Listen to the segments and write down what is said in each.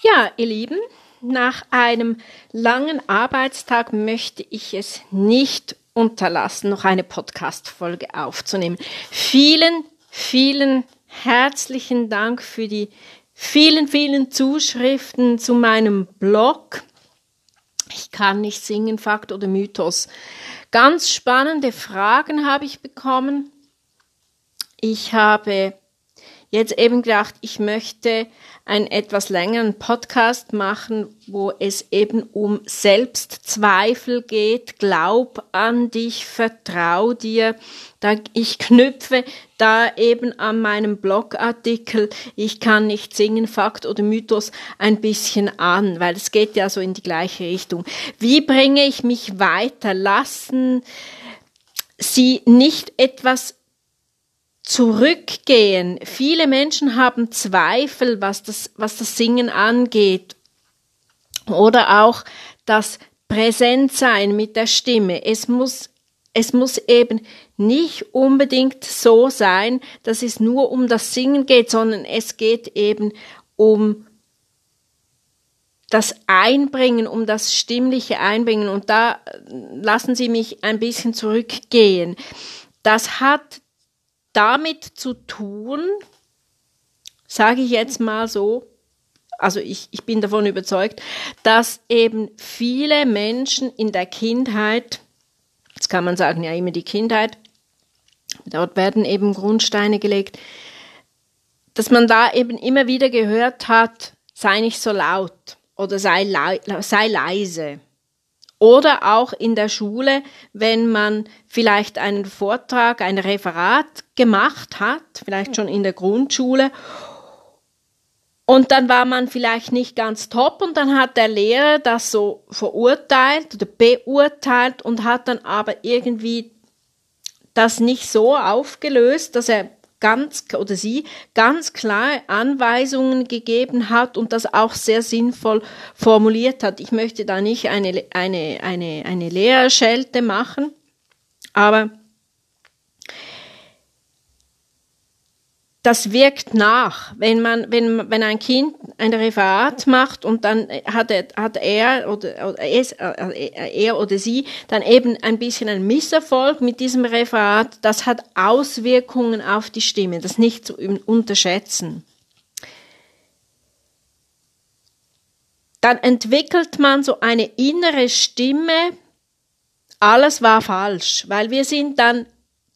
Ja, ihr Lieben, nach einem langen Arbeitstag möchte ich es nicht unterlassen, noch eine Podcast-Folge aufzunehmen. Vielen herzlichen Dank für die vielen Zuschriften zu meinem Blog. Ich kann nicht singen, Fakt oder Mythos. Ganz spannende Fragen habe ich bekommen. Ich habe jetzt eben gedacht, ich möchte einen etwas längeren Podcast machen, wo es eben um Selbstzweifel geht. Glaub an dich, vertrau dir. Ich knüpfe da eben an meinem Blogartikel Ich kann nicht singen, Fakt oder Mythos ein bisschen an, weil es geht ja so in die gleiche Richtung. Wie bringe ich mich weiter? Lassen Sie nicht etwas zurückgehen. Viele Menschen haben Zweifel, was das Singen angeht. Oder auch das Präsentsein mit der Stimme. Es muss eben nicht unbedingt so sein, dass es nur um das Singen geht, sondern es geht eben um das Einbringen, um das stimmliche Einbringen. Und da lassen Sie mich ein bisschen zurückgehen. Das hat damit zu tun, sage ich jetzt mal so, also ich bin davon überzeugt, dass eben viele Menschen in der Kindheit, jetzt kann man sagen, ja immer die Kindheit, dort werden eben Grundsteine gelegt, dass man da eben immer wieder gehört hat, sei nicht so laut oder sei leise. Oder auch in der Schule, wenn man vielleicht einen Vortrag, ein Referat gemacht hat, vielleicht schon in der Grundschule, und dann war man vielleicht nicht ganz top und dann hat der Lehrer das so verurteilt oder beurteilt und hat dann aber irgendwie das nicht so aufgelöst, dass er sie ganz klare Anweisungen gegeben hat und das auch sehr sinnvoll formuliert hat. Ich möchte da nicht eine Lehrerschelte machen, aber das wirkt nach, wenn ein Kind ein Referat macht und dann hat er oder sie dann eben ein bisschen einen Misserfolg mit diesem Referat, das hat Auswirkungen auf die Stimme, das nicht zu unterschätzen. Dann entwickelt man so eine innere Stimme, alles war falsch, weil wir sind dann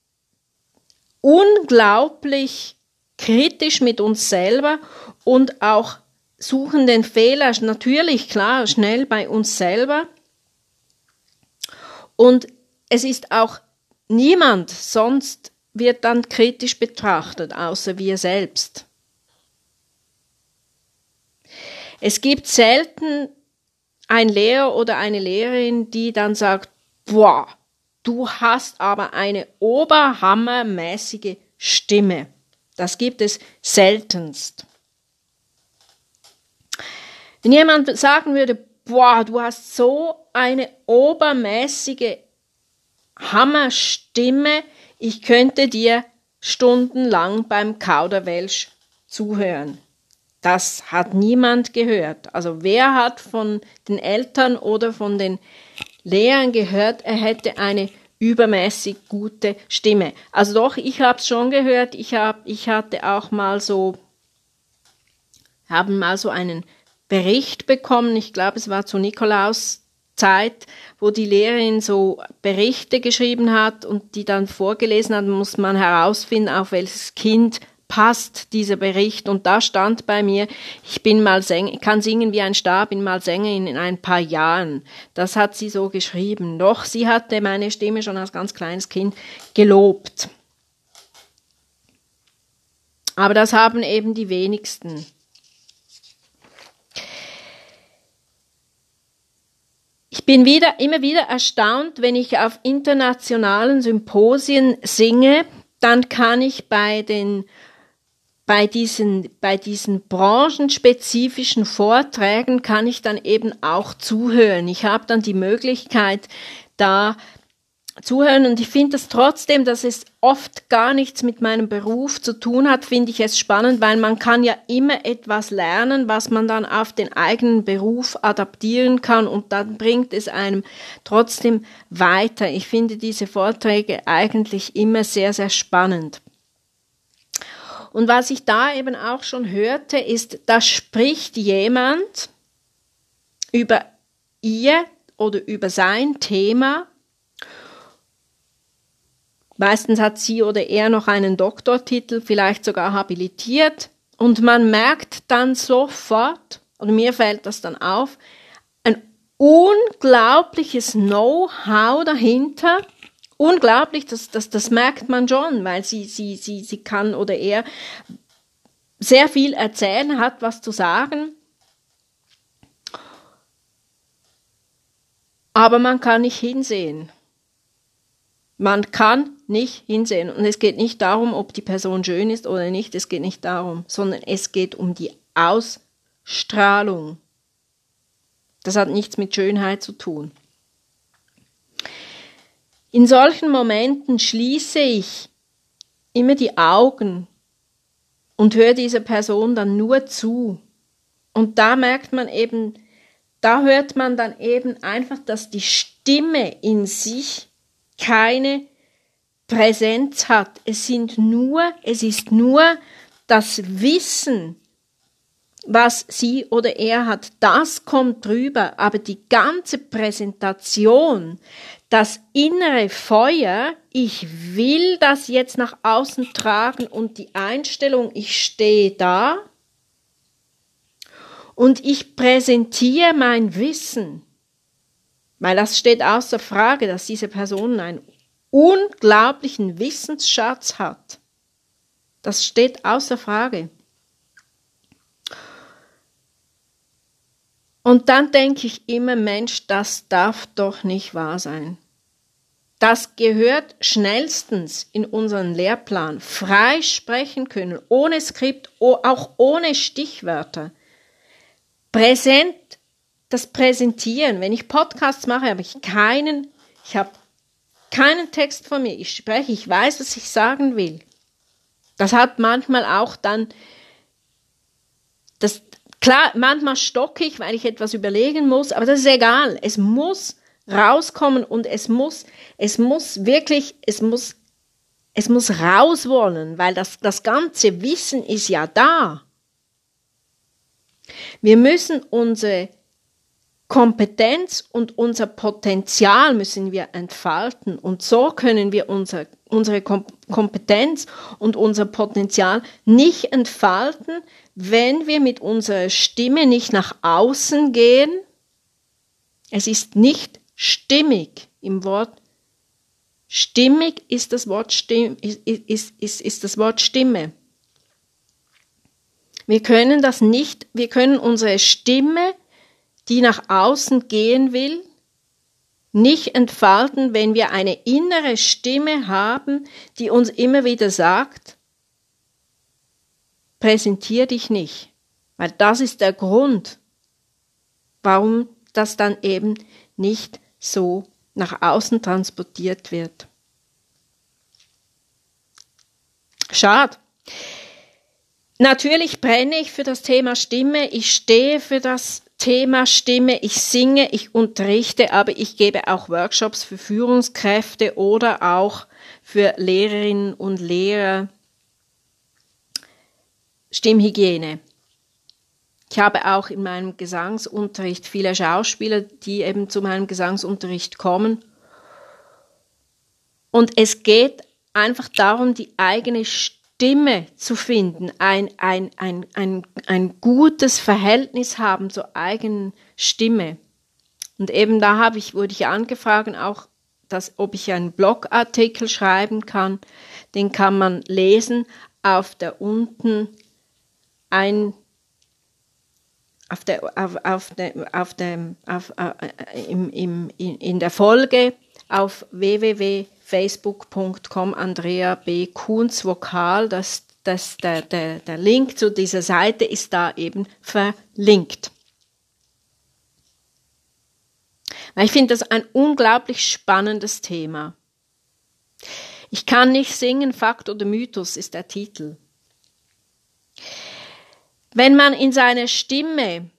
unglaublich kritisch mit uns selber und auch suchen den Fehler natürlich, klar, schnell bei uns selber. Und es ist auch niemand sonst wird dann kritisch betrachtet, außer wir selbst. Es gibt selten einen Lehrer oder eine Lehrerin, die dann sagt, boah, du hast aber eine oberhammermäßige Stimme. Das gibt es seltenst. Wenn jemand sagen würde, boah, du hast so eine obermäßige Hammerstimme, ich könnte dir stundenlang beim Kauderwelsch zuhören. Das hat niemand gehört. Also wer hat von den Eltern oder von den Lehrern gehört, er hätte eine übermäßig gute Stimme. Also doch, ich habe es schon gehört. Ich hatte auch mal haben mal so einen Bericht bekommen. Ich glaube, es war zur Nikolauszeit, wo die Lehrerin so Berichte geschrieben hat und die dann vorgelesen hat, muss man herausfinden, auf welches Kind passt dieser Bericht. Und da stand bei mir, ich kann singen wie ein Star, bin mal Sängerin in ein paar Jahren. Das hat sie so geschrieben. Doch sie hatte meine Stimme schon als ganz kleines Kind gelobt. Aber das haben eben die wenigsten. Ich bin immer wieder erstaunt, wenn ich auf internationalen Symposien singe, dann kann ich bei diesen branchenspezifischen Vorträgen kann ich dann eben auch zuhören. Ich habe dann die Möglichkeit, da zuhören. Und ich finde das trotzdem, dass es oft gar nichts mit meinem Beruf zu tun hat, finde ich es spannend, weil man kann ja immer etwas lernen, was man dann auf den eigenen Beruf adaptieren kann und dann bringt es einem trotzdem weiter. Ich finde diese Vorträge eigentlich immer sehr, sehr spannend. Und was ich da eben auch schon hörte, ist, da spricht jemand über ihr oder über sein Thema. Meistens hat sie oder er noch einen Doktortitel, vielleicht sogar habilitiert. Und man merkt dann sofort, oder mir fällt das dann auf, ein unglaubliches Know-how dahinter. Unglaublich, das merkt man schon, weil sie kann oder er sehr viel erzählen, hat was zu sagen. Aber man kann nicht hinsehen. Man kann nicht hinsehen. Und es geht nicht darum, ob die Person schön ist oder nicht. Es geht nicht darum, sondern es geht um die Ausstrahlung. Das hat nichts mit Schönheit zu tun. In solchen Momenten schließe ich immer die Augen und höre dieser Person dann nur zu. Und da merkt man eben, da hört man dann eben einfach, dass die Stimme in sich keine Präsenz hat. Es ist nur das Wissen, was sie oder er hat, das kommt drüber, aber die ganze Präsentation, das innere Feuer, ich will das jetzt nach außen tragen und die Einstellung, ich stehe da und ich präsentiere mein Wissen, weil das steht außer Frage, dass diese Person einen unglaublichen Wissensschatz hat. Das steht außer Frage. Und dann denke ich immer, Mensch, das darf doch nicht wahr sein. Das gehört schnellstens in unseren Lehrplan. Frei sprechen können, ohne Skript, auch ohne Stichwörter. Präsent, das Präsentieren. Wenn ich Podcasts mache, habe ich keinen Text vor mir. Ich spreche, ich weiß, was ich sagen will. Das hat manchmal auch dann, klar, manchmal stocke ich, weil ich etwas überlegen muss, aber das ist egal. Es muss rauskommen und es muss raus wollen, weil das ganze Wissen ist ja da. Wir müssen unsere Kompetenz und unser Potenzial müssen wir entfalten und so können wir unsere Kompetenz und unser Potenzial nicht entfalten, wenn wir mit unserer Stimme nicht nach außen gehen. Es ist nicht stimmig im Wort. Stimmig ist das Wort Stimme. Wir können das nicht, wir können unsere Stimme, die nach außen gehen will, nicht entfalten, wenn wir eine innere Stimme haben, die uns immer wieder sagt, präsentier dich nicht. Weil das ist der Grund, warum das dann eben nicht so nach außen transportiert wird. Schade. Natürlich brenne ich für das Thema Stimme, ich stehe für das Thema Stimme, ich singe, ich unterrichte, aber ich gebe auch Workshops für Führungskräfte oder auch für Lehrerinnen und Lehrer Stimmhygiene. Ich habe auch in meinem Gesangsunterricht viele Schauspieler, die eben zu meinem Gesangsunterricht kommen. Und es geht einfach darum, die eigene Stimme zu finden, ein gutes Verhältnis haben zur eigenen Stimme. Und eben da wurde ich angefragt, auch, ob ich einen Blogartikel schreiben kann. Den kann man lesen auf der unten in der Folge auf www.facebook.com Andrea B. Kunz Vokal, der Link zu dieser Seite ist da eben verlinkt. Weil ich finde das ein unglaublich spannendes Thema. Ich kann nicht singen, Fakt oder Mythos ist der Titel. Wenn man in seine Stimme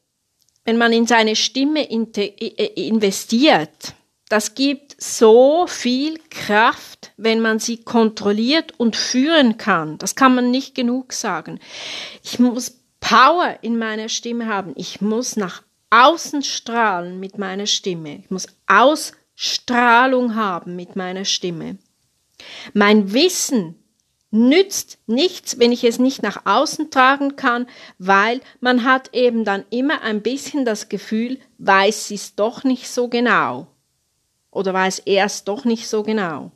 investiert, das gibt so viel Kraft, wenn man sie kontrolliert und führen kann. Das kann man nicht genug sagen. Ich muss Power in meiner Stimme haben. Ich muss nach außen strahlen mit meiner Stimme. Ich muss Ausstrahlung haben mit meiner Stimme. Mein Wissen nützt nichts, wenn ich es nicht nach außen tragen kann, weil man hat eben dann immer ein bisschen das Gefühl, weiß sie es doch nicht so genau. Oder weiß er es doch nicht so genau.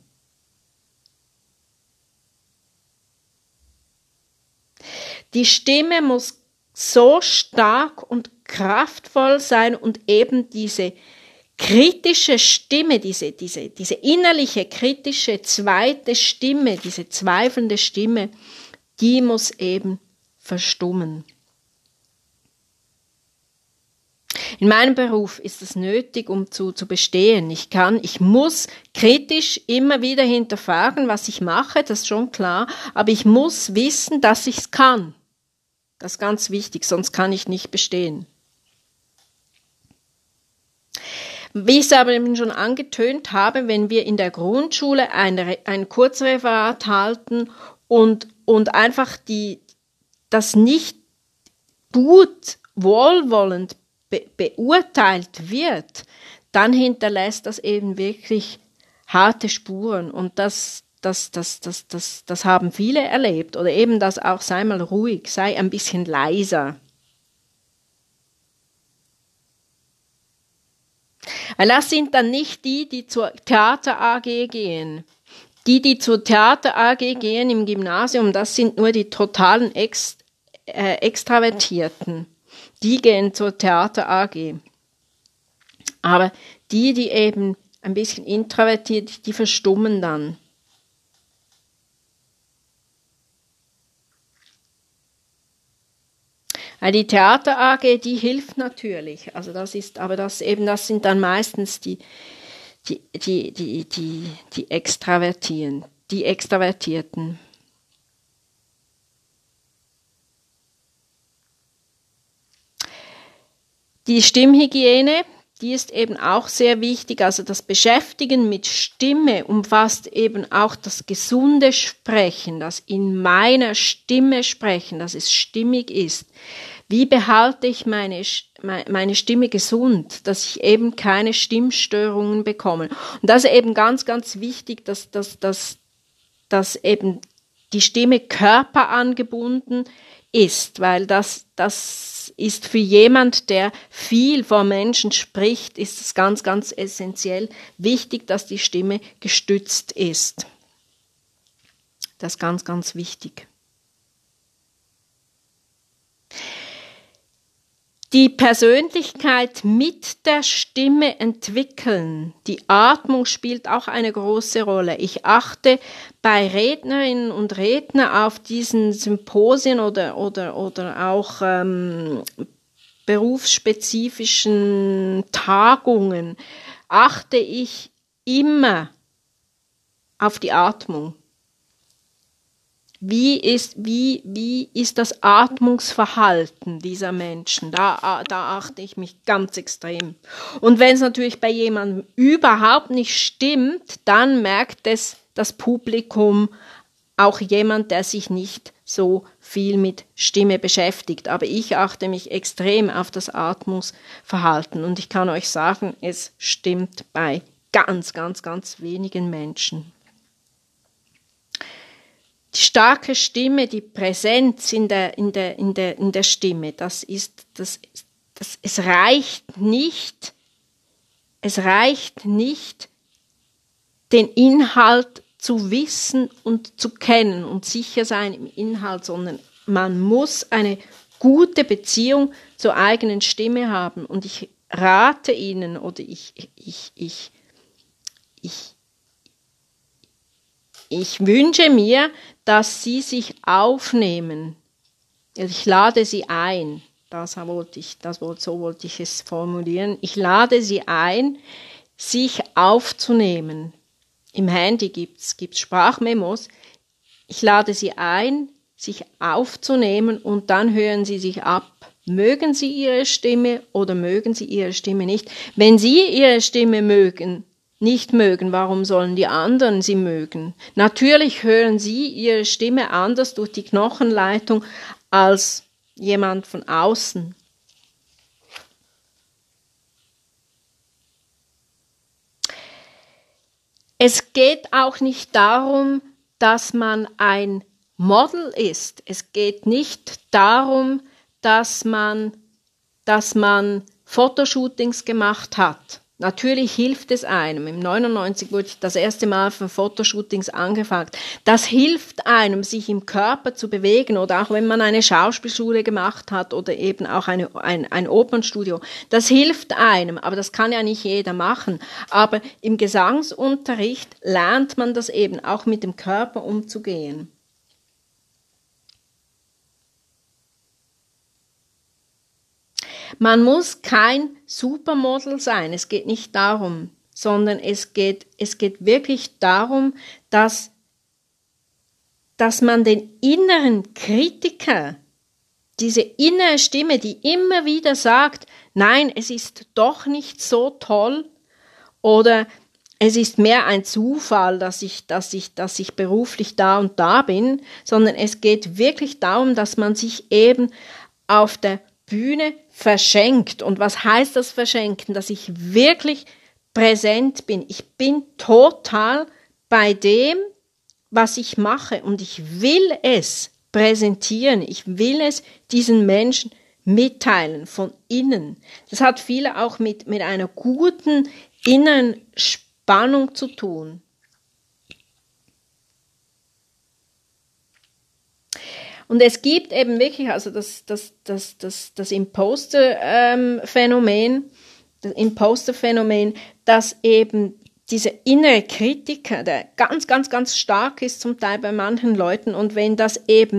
Die Stimme muss so stark und kraftvoll sein und eben diese kritische Stimme, diese innerliche kritische zweite Stimme, diese zweifelnde Stimme, die muss eben verstummen. In meinem Beruf ist es nötig, um zu bestehen. Ich muss kritisch immer wieder hinterfragen, was ich mache, das ist schon klar, aber ich muss wissen, dass ich es kann. Das ist ganz wichtig, sonst kann ich nicht bestehen. Wie ich es aber eben schon angetönt habe, wenn wir in der Grundschule ein Kurzreferat halten und einfach das nicht gut, wohlwollend beurteilt wird, dann hinterlässt das eben wirklich harte Spuren und das haben viele erlebt oder eben das auch, sei mal ruhig, sei ein bisschen leiser. Weil das sind dann nicht die zur Theater AG gehen. Die zur Theater AG gehen im Gymnasium, das sind nur die totalen Extravertierten. Die gehen zur Theater AG. Aber die eben ein bisschen introvertiert, die verstummen dann. Die Theater AG, die hilft natürlich. Also das sind dann meistens die Extravertierten. Die Stimmhygiene, die ist eben auch sehr wichtig. Also das Beschäftigen mit Stimme umfasst eben auch das gesunde Sprechen, das in meiner Stimme sprechen, dass es stimmig ist. Wie behalte ich meine Stimme gesund, dass ich eben keine Stimmstörungen bekomme? Und das ist eben ganz, ganz wichtig, dass eben die Stimme körperangebunden ist, weil das ist für jemand, der viel vor Menschen spricht, ist es ganz, ganz essentiell wichtig, dass die Stimme gestützt ist. Das ist ganz, ganz wichtig. Die Persönlichkeit mit der Stimme entwickeln. Die Atmung spielt auch eine große Rolle. Ich achte bei Rednerinnen und Rednern auf diesen Symposien oder auch berufsspezifischen Tagungen, achte ich immer auf die Atmung. Wie ist das Atmungsverhalten dieser Menschen? Da achte ich mich ganz extrem. Und wenn es natürlich bei jemandem überhaupt nicht stimmt, dann merkt es das Publikum, auch jemand, der sich nicht so viel mit Stimme beschäftigt. Aber ich achte mich extrem auf das Atmungsverhalten. Und ich kann euch sagen, es stimmt bei ganz, ganz, ganz wenigen Menschen. Die starke Stimme, die Präsenz in der Stimme, es reicht nicht, den Inhalt zu wissen und zu kennen und sicher sein im Inhalt, sondern man muss eine gute Beziehung zur eigenen Stimme haben. Und ich rate Ihnen oder ich wünsche mir, dass Sie sich aufnehmen. Ich lade Sie ein, so wollte ich es formulieren. Ich lade Sie ein, sich aufzunehmen. Im Handy gibt's Sprachmemos. Ich lade Sie ein, sich aufzunehmen und dann hören Sie sich ab. Mögen Sie Ihre Stimme oder mögen Sie Ihre Stimme nicht? Wenn Sie Ihre Stimme nicht mögen, warum sollen die anderen sie mögen? Natürlich hören Sie Ihre Stimme anders durch die Knochenleitung als jemand von außen. Es geht auch nicht darum, dass man ein Model ist. Es geht nicht darum, dass man Fotoshootings gemacht hat. Natürlich hilft es einem. Im 99 wurde ich das erste Mal für Fotoshootings angefragt. Das hilft einem, sich im Körper zu bewegen oder auch wenn man eine Schauspielschule gemacht hat oder eben auch ein Opernstudio. Das hilft einem, aber das kann ja nicht jeder machen. Aber im Gesangsunterricht lernt man das eben auch mit dem Körper umzugehen. Man muss kein Supermodel sein, es geht nicht darum, sondern es geht wirklich darum, dass man den inneren Kritiker, diese innere Stimme, die immer wieder sagt, nein, es ist doch nicht so toll oder es ist mehr ein Zufall, dass ich beruflich da und da bin, sondern es geht wirklich darum, dass man sich eben auf der Bühne verschenkt. Und was heißt das Verschenken? Dass ich wirklich präsent bin. Ich bin total bei dem, was ich mache und ich will es präsentieren. Ich will es diesen Menschen mitteilen von innen. Das hat viel auch mit einer guten inneren Spannung zu tun. Und es gibt eben wirklich, also das Imposter-Phänomen, dass eben dieser innere Kritiker, der ganz, ganz, ganz stark ist zum Teil bei manchen Leuten und wenn das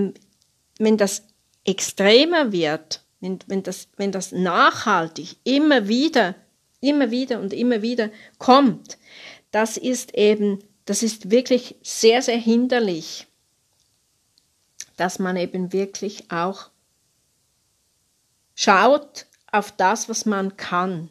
extremer wird, wenn das nachhaltig immer wieder kommt, das ist wirklich sehr, sehr hinderlich. Dass man eben wirklich auch schaut auf das, was man kann.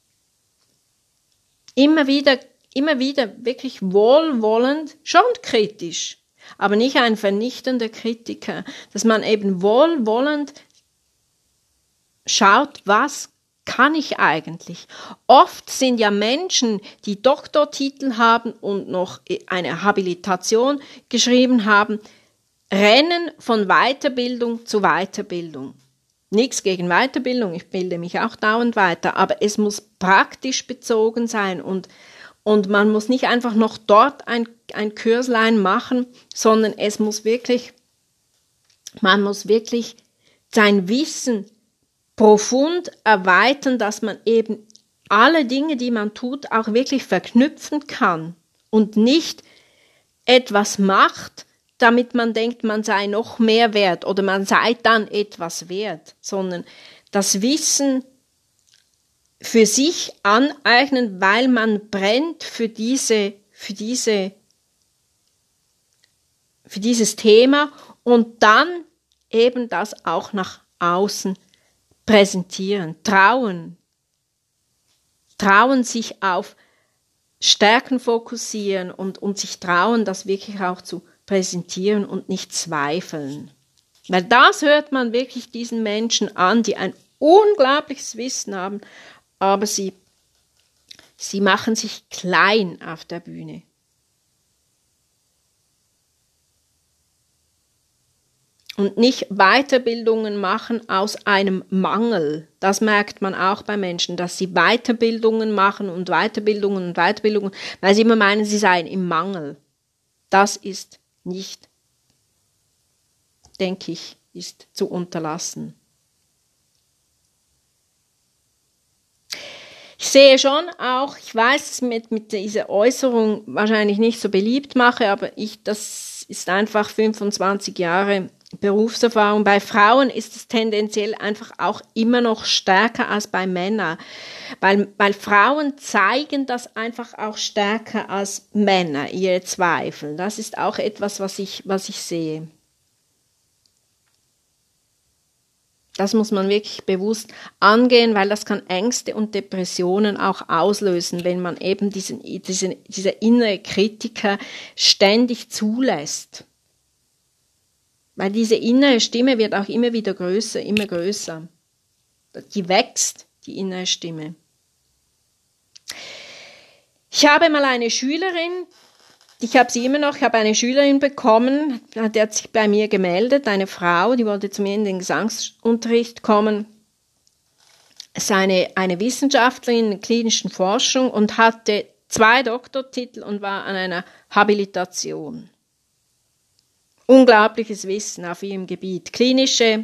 Immer wieder wirklich wohlwollend, schon kritisch, aber nicht ein vernichtender Kritiker, dass man eben wohlwollend schaut, was kann ich eigentlich? Oft sind ja Menschen, die Doktortitel haben und noch eine Habilitation geschrieben haben, rennen von Weiterbildung zu Weiterbildung. Nichts gegen Weiterbildung, ich bilde mich auch dauernd weiter, aber es muss praktisch bezogen sein und man muss nicht einfach noch dort ein Kürslein machen, sondern man muss wirklich sein Wissen profund erweitern, dass man eben alle Dinge, die man tut, auch wirklich verknüpfen kann und nicht etwas macht, damit man denkt, man sei noch mehr wert oder man sei dann etwas wert, sondern das Wissen für sich aneignen, weil man brennt für dieses Thema und dann eben das auch nach außen präsentieren, trauen sich auf Stärken fokussieren und sich trauen, das wirklich auch zu präsentieren und nicht zweifeln. Weil das hört man wirklich diesen Menschen an, die ein unglaubliches Wissen haben, aber sie machen sich klein auf der Bühne. Und nicht Weiterbildungen machen aus einem Mangel. Das merkt man auch bei Menschen, dass sie Weiterbildungen machen und Weiterbildungen, weil sie immer meinen, sie seien im Mangel. Das ist nicht, denke ich, ist zu unterlassen. Ich sehe schon auch, ich weiß, dass ich mit dieser Äußerung wahrscheinlich nicht so beliebt mache, aber das ist einfach 25 Jahre Berufserfahrung. Bei Frauen ist es tendenziell einfach auch immer noch stärker als bei Männern, weil Frauen zeigen das einfach auch stärker als Männer, ihre Zweifel. Das ist auch etwas, was ich sehe. Das muss man wirklich bewusst angehen, weil das kann Ängste und Depressionen auch auslösen, wenn man eben dieser innere Kritiker ständig zulässt. Weil diese innere Stimme wird auch immer wieder größer, immer größer. Die wächst, die innere Stimme. Ich habe mal eine Schülerin, ich habe sie immer noch, ich habe eine Schülerin bekommen, die hat sich bei mir gemeldet, eine Frau, die wollte zu mir in den Gesangsunterricht kommen. Es ist eine Wissenschaftlerin in klinischen Forschung und hatte 2 Doktortitel und war an einer Habilitation. Unglaubliches Wissen auf ihrem Gebiet. Klinische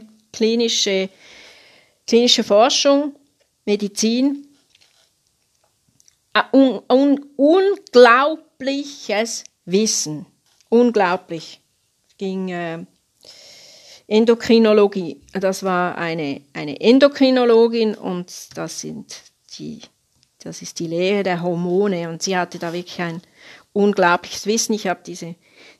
Forschung, Medizin. Unglaubliches Wissen. Unglaublich. Es ging Endokrinologie. Das war eine Endokrinologin und das ist die Lehre der Hormone und sie hatte da wirklich ein unglaubliches Wissen. Ich habe diese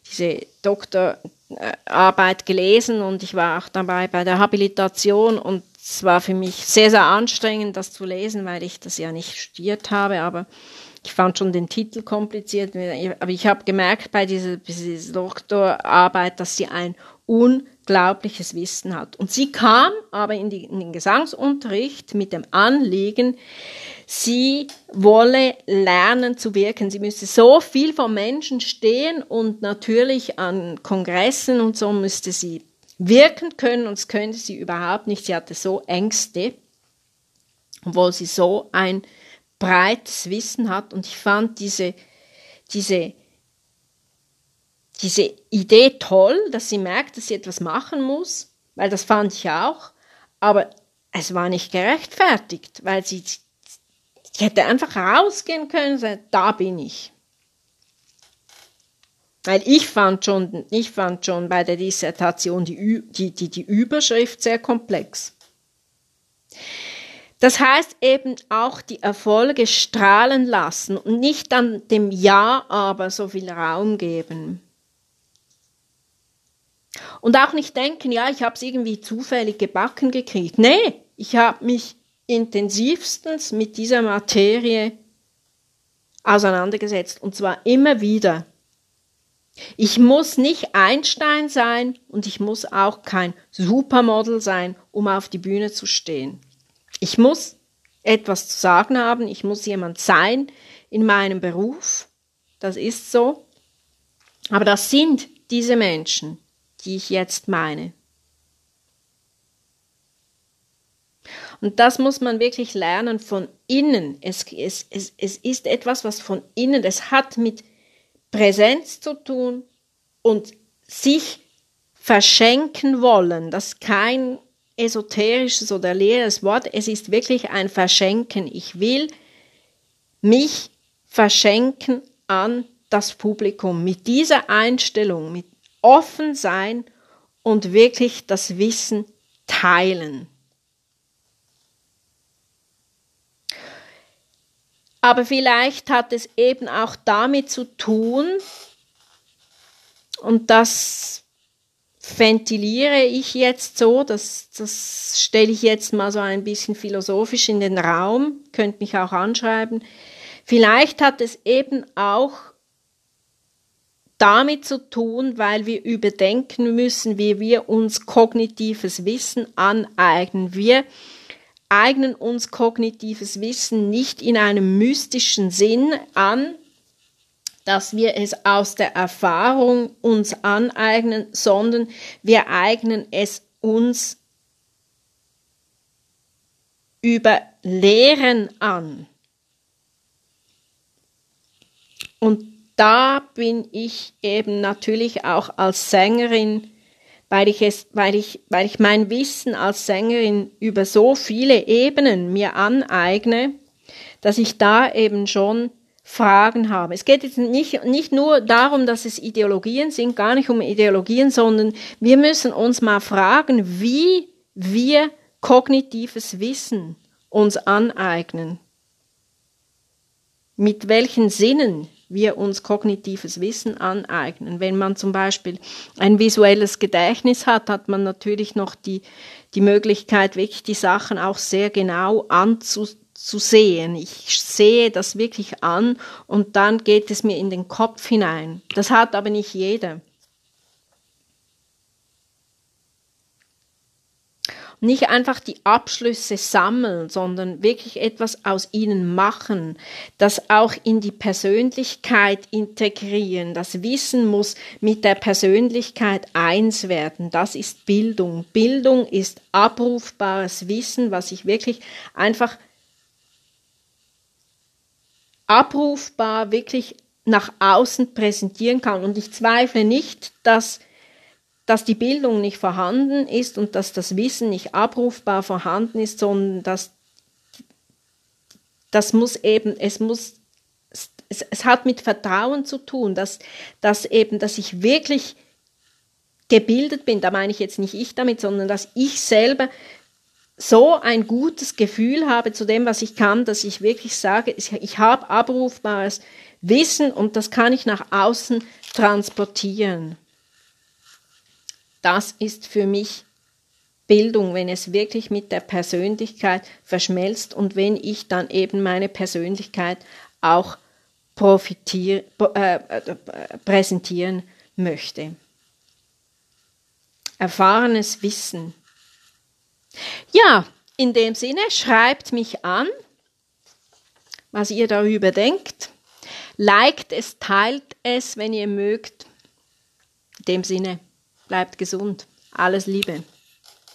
Doktorarbeit gelesen und ich war auch dabei bei der Habilitation und es war für mich sehr, sehr anstrengend, das zu lesen, weil ich das ja nicht studiert habe, aber ich fand schon den Titel kompliziert. Aber ich habe gemerkt bei dieser Doktorarbeit, dass sie ein unglaubliches Wissen hat. Und sie kam aber in den Gesangsunterricht mit dem Anliegen, sie wolle lernen zu wirken. Sie müsste so viel vom Menschen stehen und natürlich an Kongressen und so müsste sie wirken können und das könnte sie überhaupt nicht. Sie hatte so Ängste, obwohl sie so ein breites Wissen hat und ich fand diese Idee toll, dass sie merkt, dass sie etwas machen muss, weil das fand ich auch, aber es war nicht gerechtfertigt, weil sie hätte einfach rausgehen können und sagen, da bin ich. Weil ich fand schon bei der Dissertation die Überschrift sehr komplex. Das heißt eben auch die Erfolge strahlen lassen und nicht dann dem Ja aber so viel Raum geben. Und auch nicht denken, ja, ich habe es irgendwie zufällig gebacken gekriegt. Nee, ich habe mich intensivstens mit dieser Materie auseinandergesetzt und zwar immer wieder. Ich muss nicht Einstein sein und ich muss auch kein Supermodel sein, um auf die Bühne zu stehen. Ich muss etwas zu sagen haben, ich muss jemand sein in meinem Beruf, das ist so. Aber das sind diese Menschen, die ich jetzt meine. Und das muss man wirklich lernen von innen. Es ist etwas, was von innen, es hat mit Präsenz zu tun und sich verschenken wollen. Das ist kein esoterisches oder leeres Wort. Es ist wirklich ein Verschenken. Ich will mich verschenken an das Publikum mit dieser Einstellung, mit offen sein und wirklich das Wissen teilen. Aber vielleicht hat es eben auch damit zu tun, und das ventiliere ich jetzt so, das stelle ich jetzt mal so ein bisschen philosophisch in den Raum, könnt mich auch anschreiben. Vielleicht hat es eben auch damit zu tun, weil wir überdenken müssen, wie wir uns kognitives Wissen aneignen. Wir eignen uns kognitives Wissen nicht in einem mystischen Sinn an, dass wir es aus der Erfahrung uns aneignen, sondern wir eignen es uns über Lehren an. Und da bin ich eben natürlich auch als Sängerin, weil ich mein Wissen als Sängerin über so viele Ebenen mir aneigne, dass ich da eben schon Fragen habe. Es geht jetzt nicht nur darum, dass es Ideologien sind, gar nicht um Ideologien, sondern wir müssen uns mal fragen, wie wir kognitives Wissen uns aneignen. Mit welchen Sinnen wir uns kognitives Wissen aneignen. Wenn man zum Beispiel ein visuelles Gedächtnis hat, hat man natürlich noch die Möglichkeit, wirklich die Sachen auch sehr genau anzusehen. Ich sehe das wirklich an und dann geht es mir in den Kopf hinein. Das hat aber nicht jeder. Nicht einfach die Abschlüsse sammeln, sondern wirklich etwas aus ihnen machen, das auch in die Persönlichkeit integrieren. Das Wissen muss mit der Persönlichkeit eins werden. Das ist Bildung. Bildung ist abrufbares Wissen, was ich wirklich einfach abrufbar wirklich nach außen präsentieren kann. Und ich zweifle nicht, dass die Bildung nicht vorhanden ist und dass das Wissen nicht abrufbar vorhanden ist, sondern es hat mit Vertrauen zu tun, dass ich wirklich gebildet bin, da meine ich jetzt nicht ich damit, sondern dass ich selber so ein gutes Gefühl habe zu dem, was ich kann, dass ich wirklich sage, ich habe abrufbares Wissen und das kann ich nach außen transportieren. Das ist für mich Bildung, wenn es wirklich mit der Persönlichkeit verschmelzt und wenn ich dann eben meine Persönlichkeit auch präsentieren möchte. Erfahrenes Wissen. Ja, in dem Sinne, schreibt mich an, was ihr darüber denkt. Liked es, teilt es, wenn ihr mögt. In dem Sinne. Bleibt gesund. Alles Liebe.